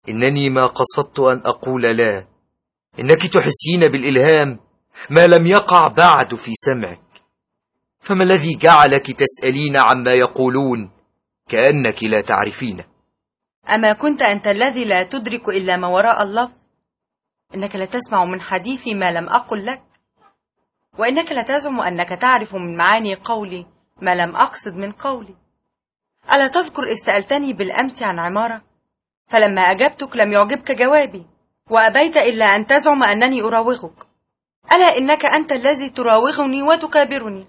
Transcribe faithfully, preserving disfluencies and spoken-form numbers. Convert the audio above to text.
إنني ما قصدت أن أقول لا. إنك تحسين بالإلهام ما لم يقع بعد في سمعك. فما الذي جعلك تسألين عما يقولون كأنك لا تعرفين؟ أما كنت أنت الذي لا تدرك إلا ما وراء اللفظ؟ إنك لا تسمع من حديثي ما لم أقل لك، وإنك لا تزعم أنك تعرف من معاني قولي ما لم أقصد من قولي. ألا تذكر إذ سألتني بالأمس عن عمارة، فلما أجبتك لم يعجبك جوابي وأبيت إلا أن تزعم أنني أراوغك؟ ألا إنك أنت الذي تراوغني وتكابرني.